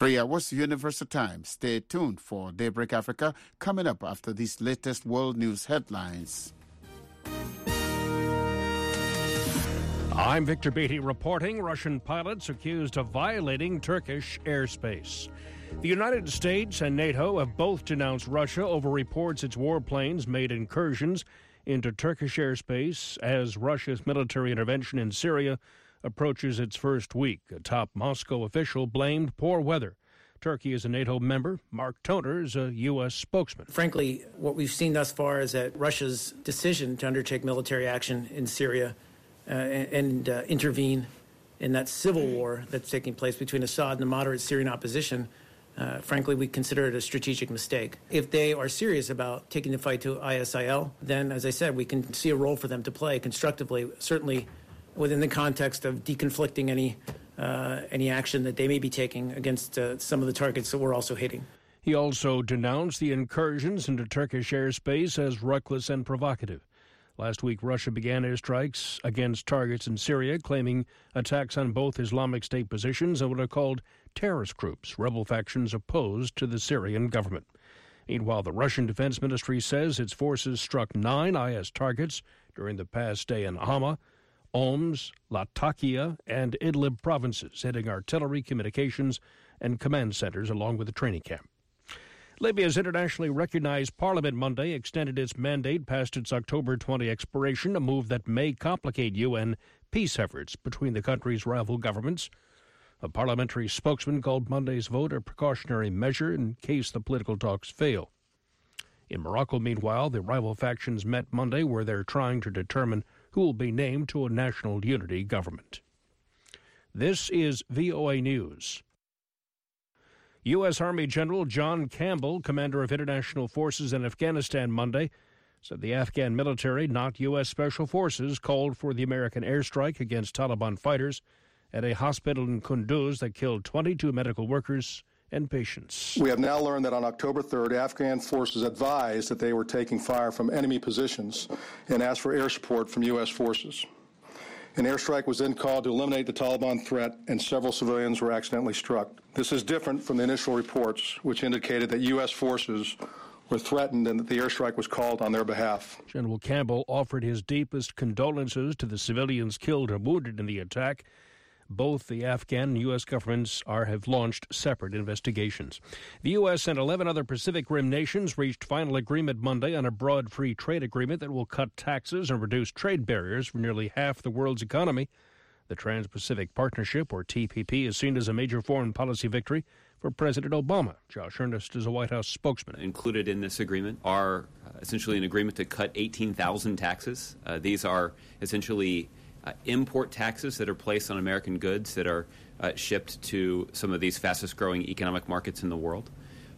3 hours Universal Time. Stay tuned for Daybreak Africa coming up after these latest world news headlines. I'm Victor Beatty reporting. Russian pilots accused of violating Turkish airspace. The United States and NATO have both denounced Russia over reports its warplanes made incursions into Turkish airspace as Russia's military intervention in Syria approaches its first week. A top Moscow official blamed poor weather. Turkey is a NATO member. Mark Toner is a U.S. spokesman. Frankly, what we've seen thus far is that Russia's decision to undertake military action in Syria and intervene in that civil war that's taking place between Assad and the moderate Syrian opposition, frankly, we consider it a strategic mistake. If they are serious about taking the fight to ISIL, then, as I said, we can see a role for them to play constructively, certainly within the context of deconflicting any action that they may be taking against some of the targets that we're also hitting. He also denounced the incursions into Turkish airspace as reckless and provocative. Last week, Russia began airstrikes against targets in Syria, claiming attacks on both Islamic State positions and what are called terrorist groups, rebel factions opposed to the Syrian government. Meanwhile, the Russian Defense Ministry says its forces struck 9 IS targets during the past day in Hama, Homs, Latakia, and Idlib provinces, hitting artillery, communications, and command centers along with a training camp. Libya's internationally recognized parliament Monday extended its mandate past its October 20 expiration, a move that may complicate UN peace efforts between the country's rival governments. A parliamentary spokesman called Monday's vote a precautionary measure in case the political talks fail. In Morocco, meanwhile, the rival factions met Monday where they're trying to determine who will be named to a national unity government. This is VOA News. U.S. Army General John Campbell, commander of international forces in Afghanistan Monday, said the Afghan military, not U.S. Special Forces, called for the American airstrike against Taliban fighters at a hospital in Kunduz that killed 22 medical workers and patients. We have now learned that on October 3rd, Afghan forces advised that they were taking fire from enemy positions and asked for air support from U.S. forces. An airstrike was then called to eliminate the Taliban threat, and several civilians were accidentally struck. This is different from the initial reports, which indicated that U.S. forces were threatened and that the airstrike was called on their behalf. General Campbell offered his deepest condolences to the civilians killed or wounded in the attack. Both the Afghan and U.S. governments have launched separate investigations. The U.S. and 11 other Pacific Rim nations reached final agreement Monday on a broad free trade agreement that will cut taxes and reduce trade barriers for nearly half the world's economy. The Trans-Pacific Partnership, or TPP, is seen as a major foreign policy victory for President Obama. Josh Earnest is a White House spokesman. Included in this agreement are essentially an agreement to cut 18,000 taxes. These are essentially import taxes that are placed on American goods that are shipped to some of these fastest-growing economic markets in the world.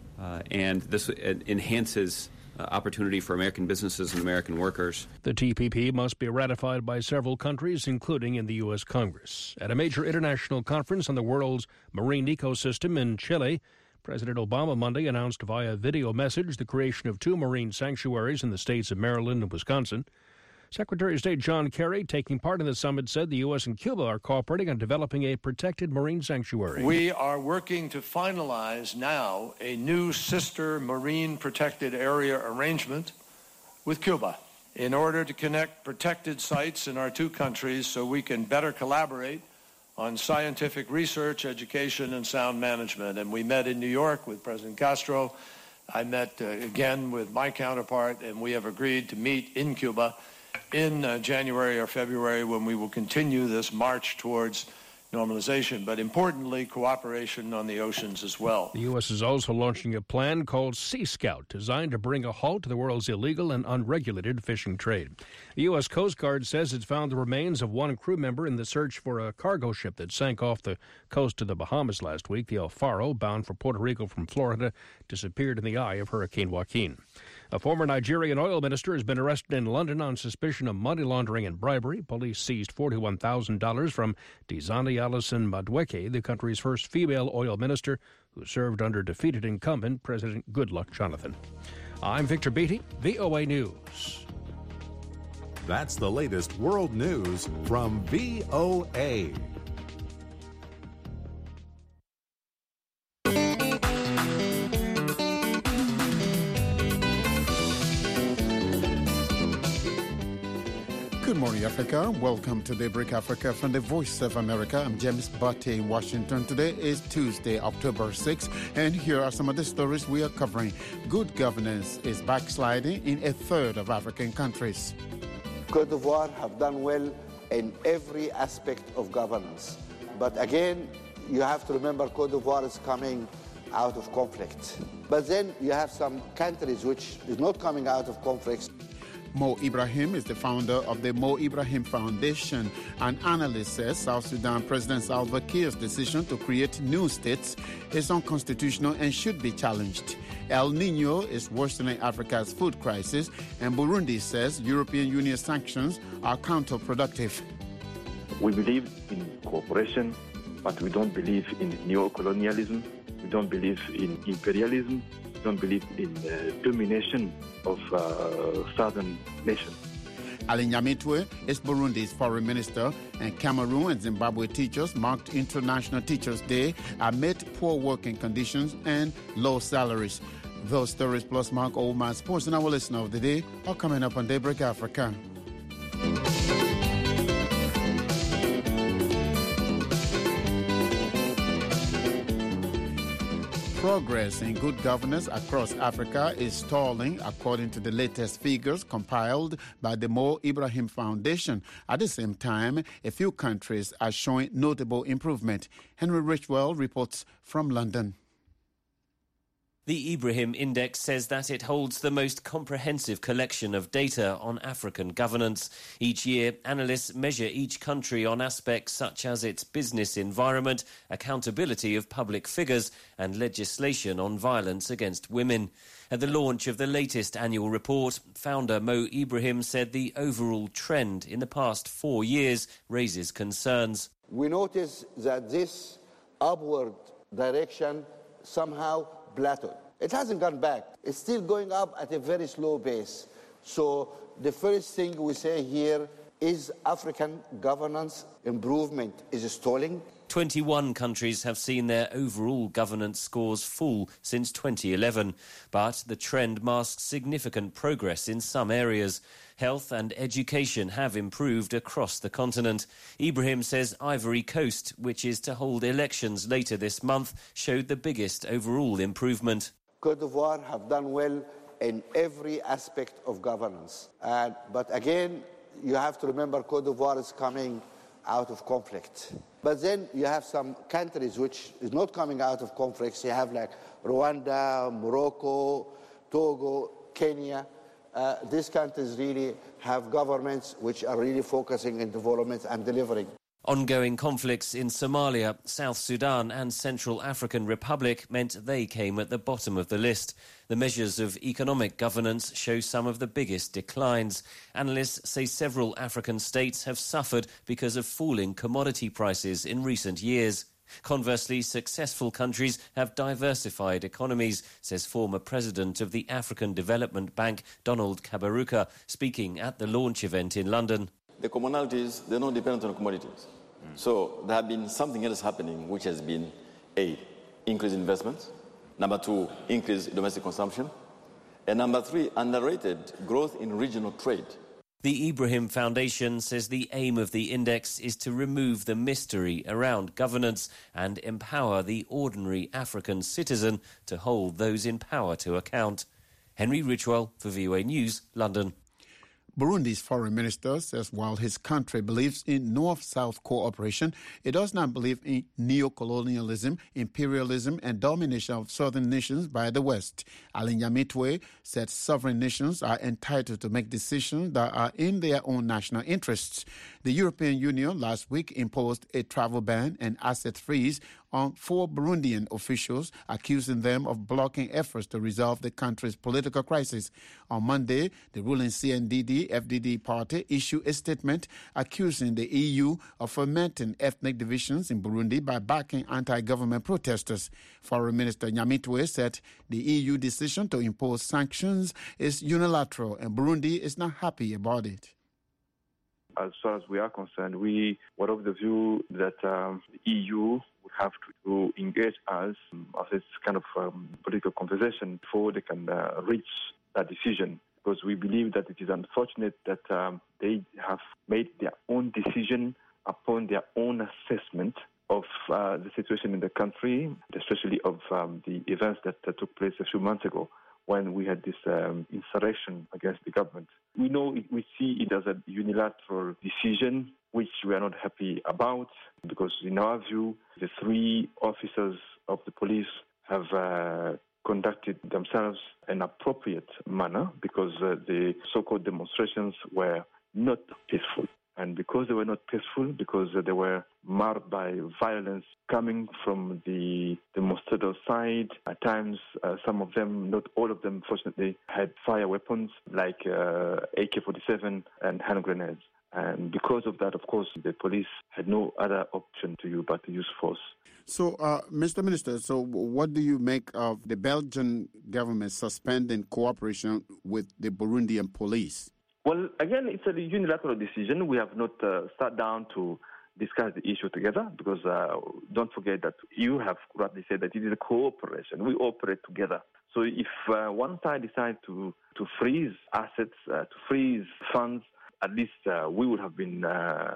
And this enhances opportunity for American businesses and American workers. The TPP must be ratified by several countries, including in the U.S. Congress. At a major international conference on the world's marine ecosystem in Chile, President Obama Monday announced via video message the creation of 2 marine sanctuaries in the states of Maryland and Wisconsin. Secretary of State John Kerry, taking part in the summit, said the U.S. and Cuba are cooperating on developing a protected marine sanctuary. We are working to finalize now a new sister marine protected area arrangement with Cuba in order to connect protected sites in our 2 countries so we can better collaborate on scientific research, education, and sound management. And we met in New York with President Castro. I met again with my counterpart, and we have agreed to meet in Cuba in January or February when we will continue this march towards normalization, but importantly, cooperation on the oceans as well. The U.S. is also launching a plan called Sea Scout, designed to bring a halt to the world's illegal and unregulated fishing trade. The U.S. Coast Guard says it's found the remains of 1 crew member in the search for a cargo ship that sank off the coast of the Bahamas last week. The El Faro, bound for Puerto Rico from Florida, disappeared in the eye of Hurricane Joaquin. A former Nigerian oil minister has been arrested in London on suspicion of money laundering and bribery. Police seized $41,000 from Dizani Alison Madueke, the country's first female oil minister, who served under defeated incumbent President Goodluck Jonathan. I'm Victor Beatty, VOA News. That's the latest world news from VOA. morning, Africa. Welcome to Daybreak Africa from the Voice of America. I'm James Butte in Washington. Today is Tuesday, October 6th, and here are some of the stories we are covering. Good governance is backsliding in a third of African countries. Côte d'Ivoire have done well in every aspect of governance. But again, you have to remember Côte d'Ivoire is coming out of conflict. But then you have some countries which is not coming out of conflicts. Mo Ibrahim is the founder of the Mo Ibrahim Foundation. An analyst says South Sudan President Salva Kiir's decision to create new states is unconstitutional and should be challenged. El Nino is worsening Africa's food crisis, and Burundi says European Union sanctions are counterproductive. We believe in cooperation, but we don't believe in neocolonialism. We don't believe in imperialism. We don't believe in domination of southern nations. Ali Nyamitwe is Burundi's foreign minister, and Cameroon and Zimbabwe teachers marked International Teachers' Day amid poor working conditions and low salaries. Those stories plus Mark Oldman Sports and our listener of the day are coming up on Daybreak Africa. Progress in good governance across Africa is stalling, according to the latest figures compiled by the Mo Ibrahim Foundation. At the same time, a few countries are showing notable improvement. Henry Richwell reports from London. The Ibrahim Index says that it holds the most comprehensive collection of data on African governance. Each year, analysts measure each country on aspects such as its business environment, accountability of public figures, and legislation on violence against women. At the launch of the latest annual report, founder Mo Ibrahim said the overall trend in the past 4 years raises concerns. We notice that this upward direction somehow plateaued. It hasn't gone back. It's still going up at a very slow pace. So the first thing we say here is African governance improvement is stalling. 21 countries have seen their overall governance scores fall since 2011, but the trend masks significant progress in some areas. Health and education have improved across the continent. Ibrahim says Ivory Coast, which is to hold elections later this month, showed the biggest overall improvement. Côte d'Ivoire have done well in every aspect of governance. But again, you have to remember Côte d'Ivoire is coming out of conflict. But then you have some countries which is not coming out of conflicts. You have like Rwanda, Morocco, Togo, Kenya. These countries really have governments which are really focusing on development and delivering. Ongoing conflicts in Somalia, South Sudan and Central African Republic meant they came at the bottom of the list. The measures of economic governance show some of the biggest declines. Analysts say several African states have suffered because of falling commodity prices in recent years. Conversely, successful countries have diversified economies, says former president of the African Development Bank, Donald Kaberuka, speaking at the launch event in London. The commonalities, they're not dependent on commodities. So there have been something else happening, which has been A, increased investments. Number 2, increased domestic consumption. And number 3, underrated growth in regional trade. The Ibrahim Foundation says the aim of the index is to remove the mystery around governance and empower the ordinary African citizen to hold those in power to account. Henry Richwell for VOA News, London. Burundi's foreign minister says while his country believes in North-South cooperation, it does not believe in neocolonialism, imperialism, and domination of southern nations by the West. Ali Nyamitwe said sovereign nations are entitled to make decisions that are in their own national interests. The European Union last week imposed a travel ban and asset freeze on 4 Burundian officials, accusing them of blocking efforts to resolve the country's political crisis. On Monday, the ruling CNDD-FDD party issued a statement accusing the EU of fomenting ethnic divisions in Burundi by backing anti-government protesters. Foreign Minister Nyamitwe said the EU decision to impose sanctions is unilateral and Burundi is not happy about it. As far as we are concerned, we were of the view that the EU would have to engage us as a kind of political conversation before they can reach that decision. because we believe that it is unfortunate that they have made their own decision upon their own assessment of the situation in the country, especially of the events that took place a few months ago when we had this insurrection against the government. We see it as a unilateral decision, which we are not happy about, because in our view, the 3 officers of the police have conducted themselves in an appropriate manner because the so-called demonstrations were not peaceful. And because they were not peaceful, because they were marred by violence coming from the demonstrator side, at times some of them, not all of them, fortunately, had fire weapons like AK-47 and hand grenades. And because of that, of course, the police had no other option to use but to use force. So, Mr. Minister, so what do you make of the Belgian government suspending cooperation with the Burundian police? Well, again, it's a unilateral decision. We have not sat down to discuss the issue together because don't forget that you have rightly said that it is a cooperation. We operate together. So if one side decides to freeze assets, to freeze funds, at least we would have been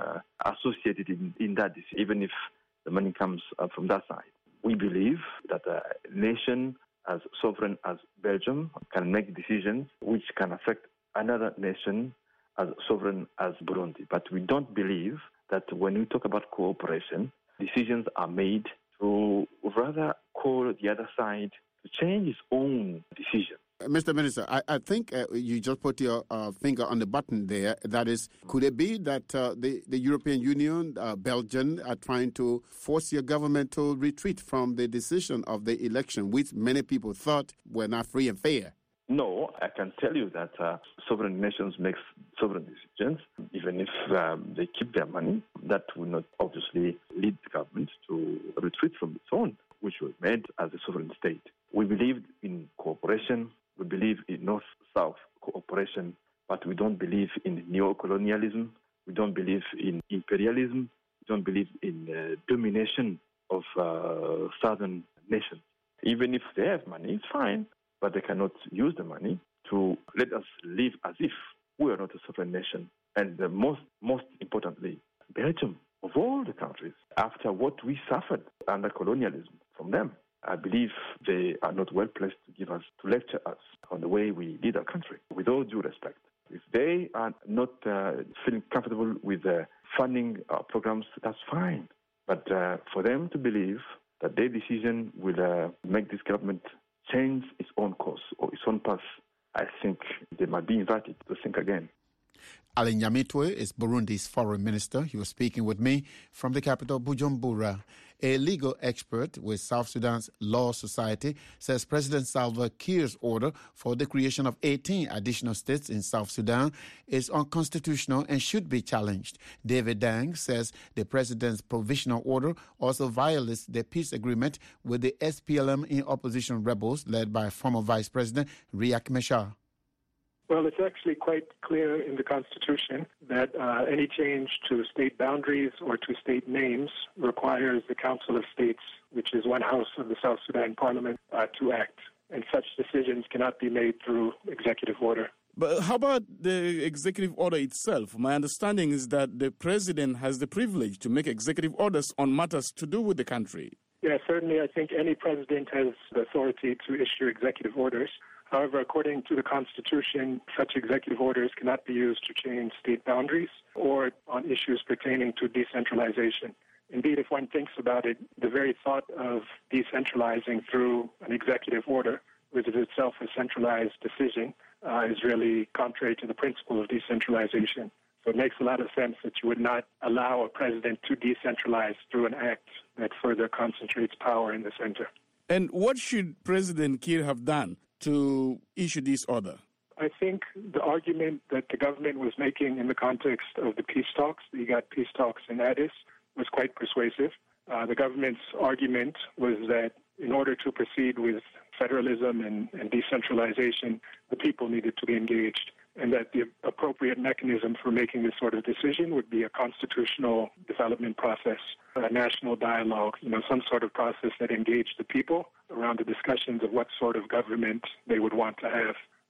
associated in that decision, even if the money comes from that side. We believe that a nation as sovereign as Belgium can make decisions which can affect another nation as sovereign as Burundi. But we don't believe that when we talk about cooperation, decisions are made to rather call the other side to change its own decision. Mr. Minister, I think you just put your finger on the button there. That is, could it be that the European Union, Belgium, are trying to force your government to retreat from the decision of the election, which many people thought were not free and fair? No, I can tell you that sovereign nations make sovereign decisions, even if they keep their money. That will not obviously lead the government to retreat from its own, which was made as a sovereign state. We believe in cooperation. We believe in North-South cooperation, but we don't believe in neo-colonialism. We don't believe in imperialism. We don't believe in domination of southern nations. Even if they have money, it's fine, but they cannot use the money to let us live as if we are not a sovereign nation. And most importantly, Belgium, of all the countries, after what we suffered under colonialism from them, I believe they are not well placed to lecture us on the way we lead our country, with all due respect. If they are not feeling comfortable with funding our programs, that's fine. But for them to believe that their decision will make this government change its own course or its own path, I think they might be invited to think again. Alain Nyamitwe is Burundi's foreign minister. He was speaking with me from the capital, Bujumbura. A legal expert with South Sudan's Law Society says President Salva Kiir's order for the creation of 18 additional states in South Sudan is unconstitutional and should be challenged. David Dang says the president's provisional order also violates the peace agreement with the SPLM in opposition rebels led by former Vice President Riek Machar. Well, it's actually quite clear in the Constitution that any change to state boundaries or to state names requires the Council of States, which is one house of the South Sudan Parliament, to act. And such decisions cannot be made through executive order. But how about the executive order itself? My understanding is that the president has the privilege to make executive orders on matters to do with the country. Yeah, certainly. I think any president has the authority to issue executive orders. However, according to the Constitution, such executive orders cannot be used to change state boundaries or on issues pertaining to decentralization. Indeed, if one thinks about it, the very thought of decentralizing through an executive order, which is itself a centralized decision, is really contrary to the principle of decentralization. So it makes a lot of sense that you would not allow a president to decentralize through an act that further concentrates power in the center. And what should President Kiir have done to issue this order? I think the argument that the government was making in the context of the peace talks, the IGAD peace talks in Addis, was quite persuasive. The government's argument was that in order to proceed with federalism and decentralization, the people needed to be engaged, and that the appropriate mechanism for making this sort of decision would be a constitutional development process, a national dialogue, some sort of process that engaged the people around the discussions of what sort of government they would want to have.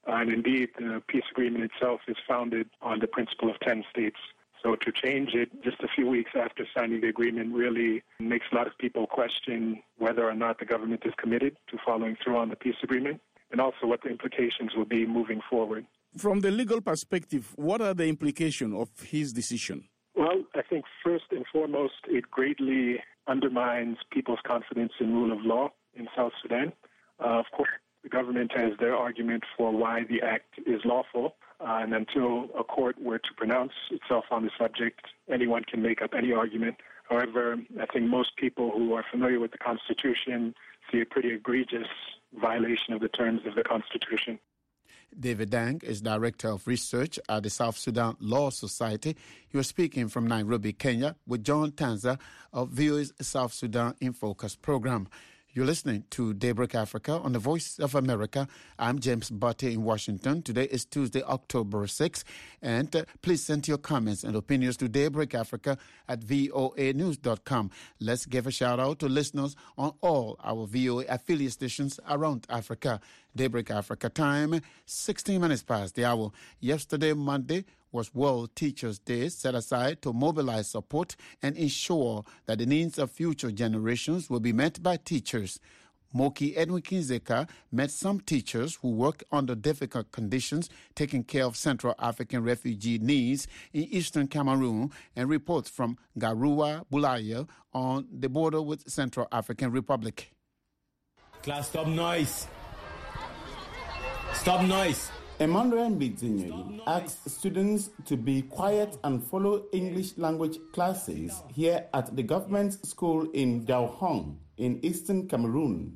And indeed, the peace agreement itself is founded on the principle of 10 states. So to change it just a few weeks after signing the agreement really makes a lot of people question whether or not the government is committed to following through on the peace agreement, and also what the implications will be moving forward. From the legal perspective, what are the implications of his decision? Well, I think first and foremost, it greatly undermines people's confidence in rule of law in South Sudan. Of course, the government has their argument for why the act is lawful, and until a court were to pronounce itself on the subject, anyone can make up any argument. However, I think most people who are familiar with the Constitution see a pretty egregious violation of the terms of the Constitution. David Dang is Director of Research at the South Sudan Law Society. He was speaking from Nairobi, Kenya, with John Tanza of VOA's South Sudan in Focus program. You're listening to Daybreak Africa on the Voice of America. I'm James Butte in Washington. Today is Tuesday, October 6th. And please send your comments and opinions to Daybreak Africa at voanews.com. Let's give a shout out to listeners on all our VOA affiliate stations around Africa. Daybreak Africa time, 16 minutes past the hour. Yesterday, Monday, was World Teachers' Day, set aside to mobilize support and ensure that the needs of future generations will be met by teachers. Moki Edwin Kinzeka met some teachers who work under difficult conditions taking care of Central African refugee needs in eastern Cameroon, and reports from Garua Bulaya on the border with Central African Republic. Class, stop noise. Stop noise. Emmanuel Mbidzinyi asks students to be quiet and follow English language classes here at the government school in Daohong in eastern Cameroon.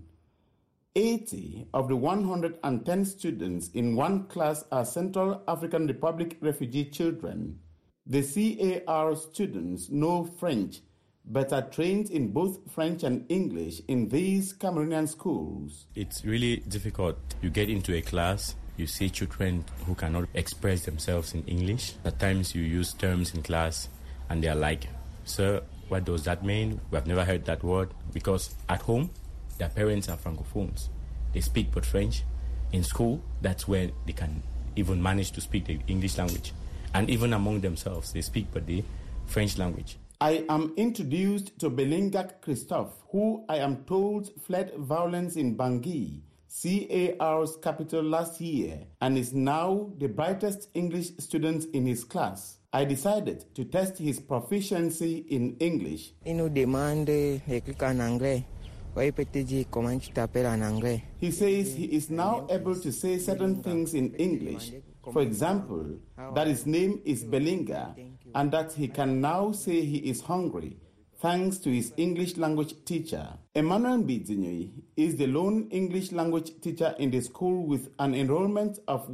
80 of the 110 students in one class are Central African Republic refugee children. The CAR students know French but are trained in both French and English in these Cameroonian schools. It's really difficult. You get into a class, you see children who cannot express themselves in English. At times you use terms in class and they're like, "Sir, what does that mean? We have never heard that word." Because at home, their parents are Francophones. They speak but French. In school, that's where they can even manage to speak the English language. And even among themselves, they speak but the French language. I am introduced to Belingak Christophe, who I am told fled violence in Bangui, CAR's capital, last year, and is now the brightest English student in his class. I decided to test his proficiency in English. Il nous demande d'écrire en anglais. Comment tu t'appelles en anglais? He says he is now able to say certain things in English. For example, that his name is Belinga and that he can now say he is hungry, thanks to his English language teacher. Emmanuel Mbidzinyi is the lone English language teacher in the school with an enrollment of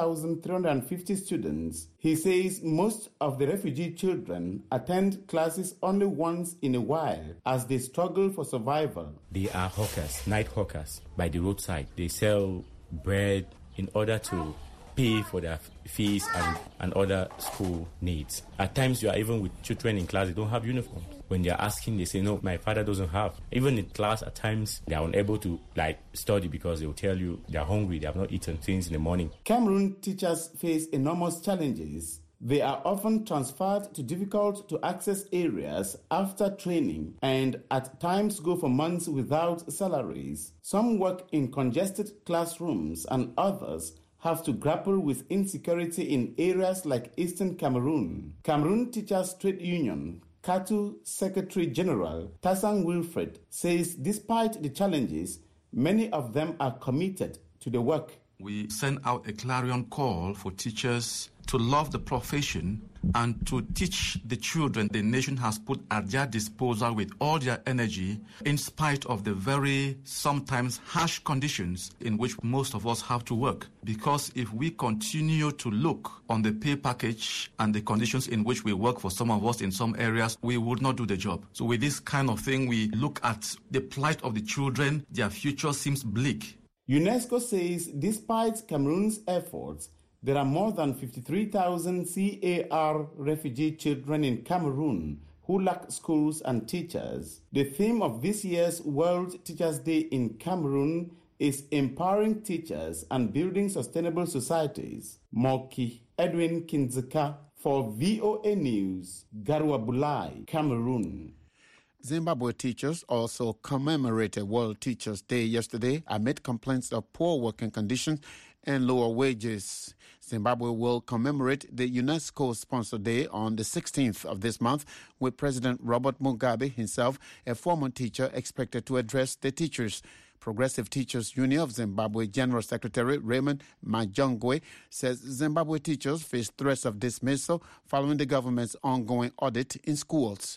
1,350 students. He says most of the refugee children attend classes only once in a while as they struggle for survival. They are hawkers, night hawkers by the roadside. They sell bread in order to pay for their fees and other school needs. At times, you are even with children in class, they don't have uniforms. When they are asking, they say, "No, my father doesn't have." Even in class, at times, they are unable to study because they will tell you they are hungry, they have not eaten since in the morning. Cameroon teachers face enormous challenges. They are often transferred to difficult to access areas after training and at times go for months without salaries. Some work in congested classrooms and others have to grapple with insecurity in areas like Eastern Cameroon. Cameroon Teachers Trade Union, CATU Secretary General Tassang Wilfred, says despite the challenges, many of them are committed to the work. We send out a clarion call for teachers to love the profession and to teach the children the nation has put at their disposal with all their energy, in spite of the very sometimes harsh conditions in which most of us have to work. Because if we continue to look on the pay package and the conditions in which we work for some of us in some areas, we would not do the job. So with this kind of thing, we look at the plight of the children. Their future seems bleak. UNESCO says despite Cameroon's efforts, there are more than 53,000 CAR refugee children in Cameroon who lack schools and teachers. The theme of this year's World Teachers' Day in Cameroon is empowering teachers and building sustainable societies. Moki Edwin Kinzeka for VOA News, Garwa Bulai, Cameroon. Zimbabwe teachers also commemorated World Teachers' Day yesterday amid complaints of poor working conditions and lower wages. Zimbabwe will commemorate the UNESCO-sponsored day on the 16th of this month, with President Robert Mugabe himself, a former teacher, expected to address the teachers. Progressive Teachers Union of Zimbabwe General Secretary Raymond Majongwe says Zimbabwe teachers face threats of dismissal following the government's ongoing audit in schools.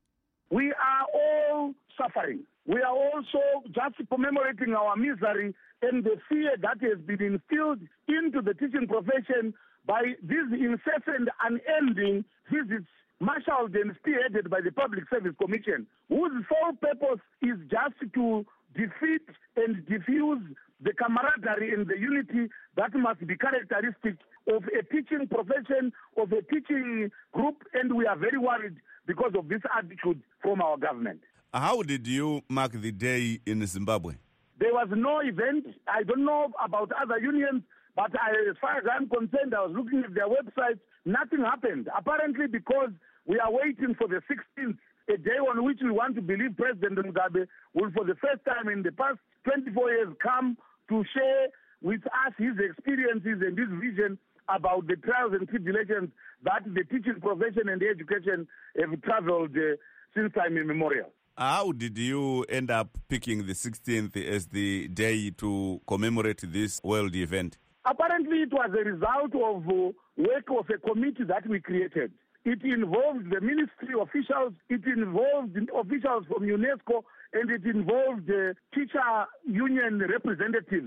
We are all suffering. We are also just commemorating our misery and the fear that has been instilled into the teaching profession by these incessant, unending visits marshaled and spearheaded by the Public Service Commission, whose sole purpose is just to defeat and diffuse the camaraderie and the unity that must be characteristic of a teaching profession, of a teaching group, and we are very worried because of this attitude from our government. How did you mark the day in Zimbabwe? There was no event. I don't know about other unions, but as far as I'm concerned, I was looking at their websites. Nothing happened. Apparently because we are waiting for the 16th, a day on which we want to believe President Mugabe will, for the first time in the past 24 years, come to share with us his experiences and his vision about the trials and tribulations that the teaching profession and the education have traveled since time immemorial. How did you end up picking the 16th as the day to commemorate this world event? Apparently, it was a result of work of a committee that we created. It involved the ministry officials, it involved officials from UNESCO, and it involved teacher union representatives.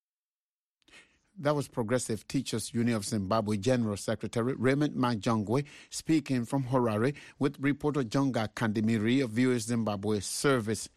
That was Progressive Teachers Union of Zimbabwe General Secretary Raymond Majongwe speaking from Harare with reporter Jonga Kandimiri of VOA Zimbabwe Service.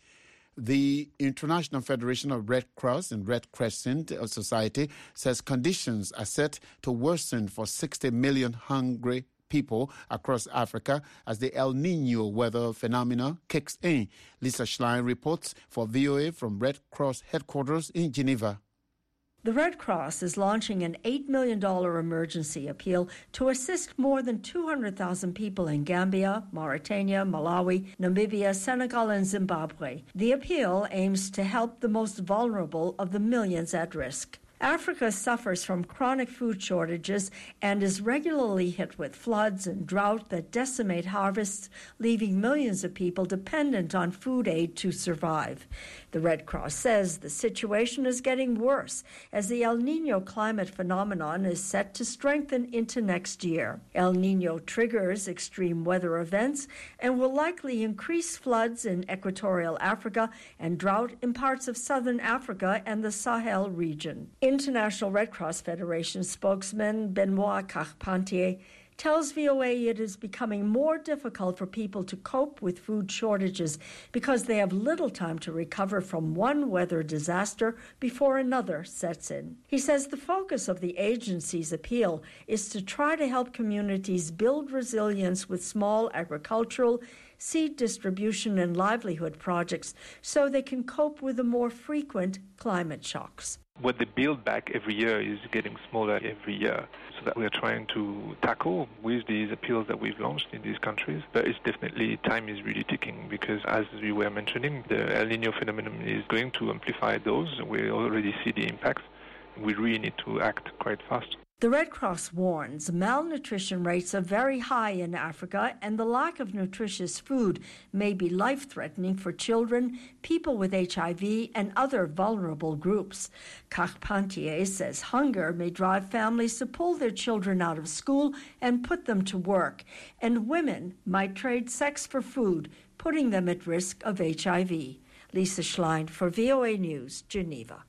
The International Federation of Red Cross and Red Crescent Society says conditions are set to worsen for 60 million hungry people across Africa as the El Nino weather phenomena kicks in. Lisa Schlein reports for VOA from Red Cross headquarters in Geneva. The Red Cross is launching an $8 million emergency appeal to assist more than 200,000 people in Gambia, Mauritania, Malawi, Namibia, Senegal, and Zimbabwe. The appeal aims to help the most vulnerable of the millions at risk. Africa suffers from chronic food shortages and is regularly hit with floods and drought that decimate harvests, leaving millions of people dependent on food aid to survive. The Red Cross says the situation is getting worse as the El Nino climate phenomenon is set to strengthen into next year. El Nino triggers extreme weather events and will likely increase floods in equatorial Africa and drought in parts of southern Africa and the Sahel region. International Red Cross Federation spokesman Benoit Carpentier tells VOA it is becoming more difficult for people to cope with food shortages because they have little time to recover from one weather disaster before another sets in. He says the focus of the agency's appeal is to try to help communities build resilience with small agricultural, seed distribution and livelihood projects so they can cope with the more frequent climate shocks. What they build back every year is getting smaller every year. So that we are trying to tackle with these appeals that we've launched in these countries. But it's definitely, time is really ticking because as we were mentioning, the El Nino phenomenon is going to amplify those. We already see the impacts. We really need to act quite fast. The Red Cross warns malnutrition rates are very high in Africa and the lack of nutritious food may be life-threatening for children, people with HIV, and other vulnerable groups. Carpentier says hunger may drive families to pull their children out of school and put them to work, and women might trade sex for food, putting them at risk of HIV. Lisa Schlein for VOA News, Geneva.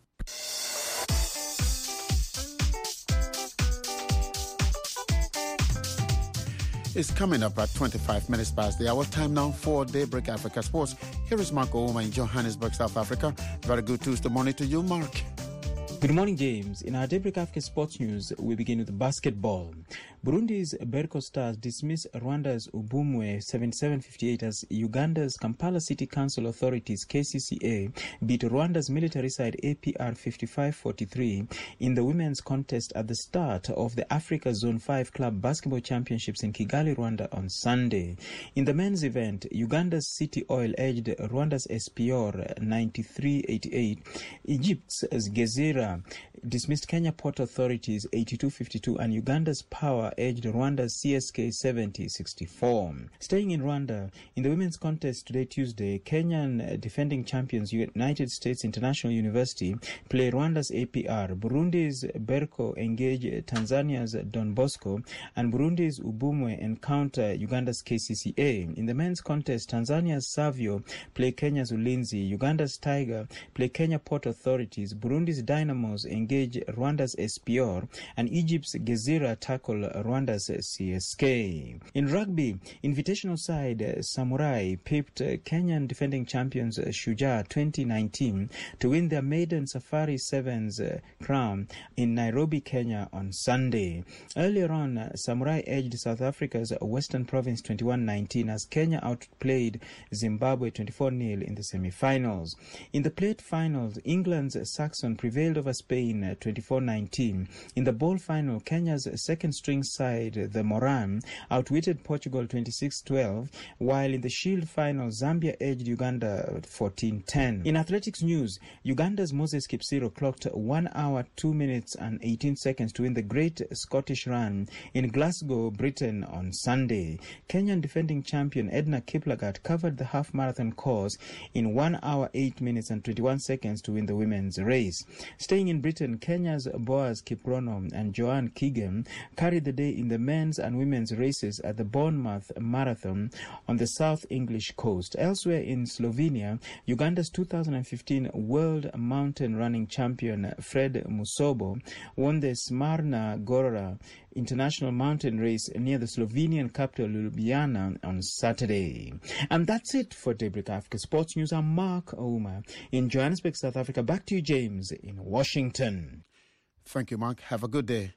It's coming up at 25 minutes past the hour. Time now for Daybreak Africa Sports. Here is Mark Ouma in Johannesburg, South Africa. Very good Tuesday morning to you, Mark. Good morning, James. In our Daybreak Africa Sports News, we begin with basketball. Burundi's Berco Stars dismissed Rwanda's Ubumwe 77-58 as Uganda's Kampala City Council authorities KCCA beat Rwanda's military side APR 55-43 in the women's contest at the start of the Africa Zone 5 Club Basketball Championships in Kigali, Rwanda on Sunday. In the men's event, Uganda's City Oil edged Rwanda's Espior 93-88. Egypt's Gezira dismissed Kenya Port Authorities 82-52 and Uganda's Power edged Rwanda's CSK 70-64. Staying in Rwanda, in the women's contest today Tuesday, Kenyan defending champions United States International University play Rwanda's APR, Burundi's Berco engage Tanzania's Don Bosco, and Burundi's Ubumwe encounter Uganda's KCCA. In the men's contest, Tanzania's Savio play Kenya's Ulinzi, Uganda's Tiger play Kenya Port Authorities, Burundi's Dynamos engage Rwanda's Espior, and Egypt's Gezira tackle Rwanda's CSK. In rugby, invitational side Samurai pipped Kenyan defending champions Shujaa 2019 to win their maiden Safari Sevens crown in Nairobi, Kenya on Sunday. Earlier on, Samurai edged South Africa's Western Province 21-19 as Kenya outplayed Zimbabwe 24-0 in the semi-finals. In the plate finals, England's Saxon prevailed over Spain 24-19. In the ball final, Kenya's second-string side, the Moran, outwitted Portugal 26-12, while in the Shield final, Zambia edged Uganda 14-10. In athletics news, Uganda's Moses Kipsiro clocked 1 hour, 2 minutes and 18 seconds to win the Great Scottish Run in Glasgow, Britain on Sunday. Kenyan defending champion Edna Kiplagat covered the half-marathon course in 1 hour, 8 minutes and 21 seconds to win the women's race. Staying in Britain, Kenya's Boaz Kiprono and Joanne Keegan carried the day in the men's and women's races at the Bournemouth Marathon on the South English coast. Elsewhere in Slovenia, Uganda's 2015 World Mountain Running Champion Fred Musobo won the Smarna Gora International Mountain Race near the Slovenian capital Ljubljana on Saturday. And that's it for Daybreak Africa Sports News. I'm Mark Ouma in Johannesburg, South Africa. Back to you, James, in Washington. Thank you, Mark. Have a good day.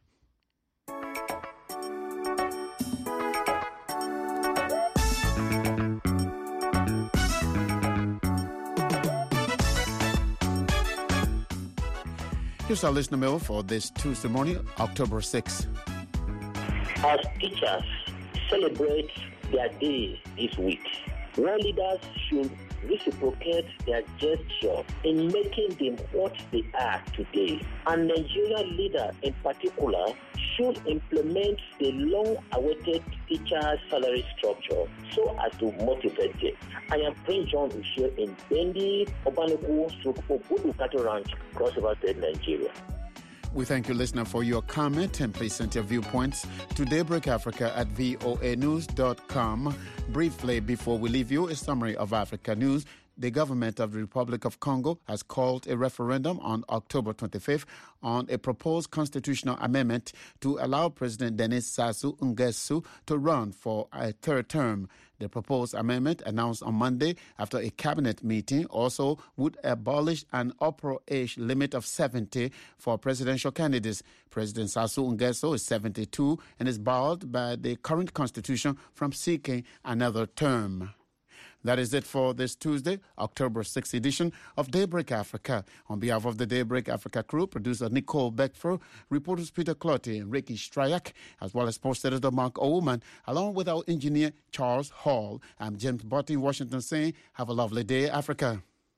Here's our listener mail for this Tuesday morning, October 6th. As teachers celebrate their day this week, world leaders should reciprocate their gesture in making them what they are today. And Nigerian leaders in particular should implement the long-awaited teacher salary structure so as to motivate them. I am Prince John Ushe in Bendi, Obanuku, Obudu Cattle Ranch, Cross River State, Nigeria. We thank you, listener, for your comment, and please send your viewpoints to Daybreak Africa at voanews.com. Briefly, before we leave you, a summary of Africa news. The government of the Republic of Congo has called a referendum on October 25th on a proposed constitutional amendment to allow President Denis Sassou Nguesso to run for a third term. The proposed amendment, announced on Monday after a cabinet meeting, also would abolish an upper age limit of 70 for presidential candidates. President Sassou Nguesso is 72 and is barred by the current constitution from seeking another term. That is it for this Tuesday, October 6th edition of Daybreak Africa. On behalf of the Daybreak Africa crew, producer Nicole Beckford, reporters Peter Clottey and Ricky Stryak, as well as post editor Mark Oman, along with our engineer Charles Hall. I'm James Botti in Washington saying, have a lovely day, Africa.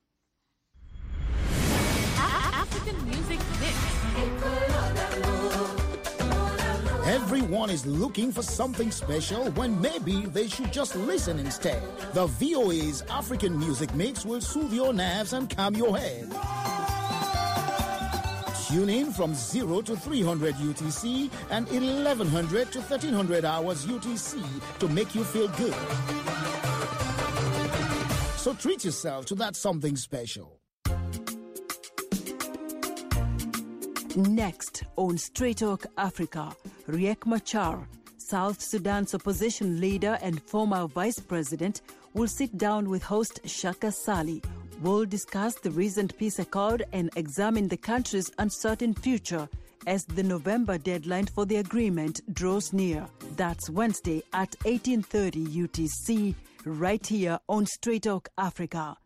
African Music Mix. Everyone is looking for something special when maybe they should just listen instead. The VOA's African Music Mix will soothe your nerves and calm your head. Tune in from 0 to 300 UTC and 1100 to 1300 hours UTC to make you feel good. So treat yourself to that something special. Next on Straight Talk Africa, Riek Machar, South Sudan's opposition leader and former vice president, will sit down with host Shaka Sali We'll discuss the recent peace accord and examine the country's uncertain future as the November deadline for the agreement draws near. That's Wednesday at 18:30 UTC, right here on Straight Talk Africa.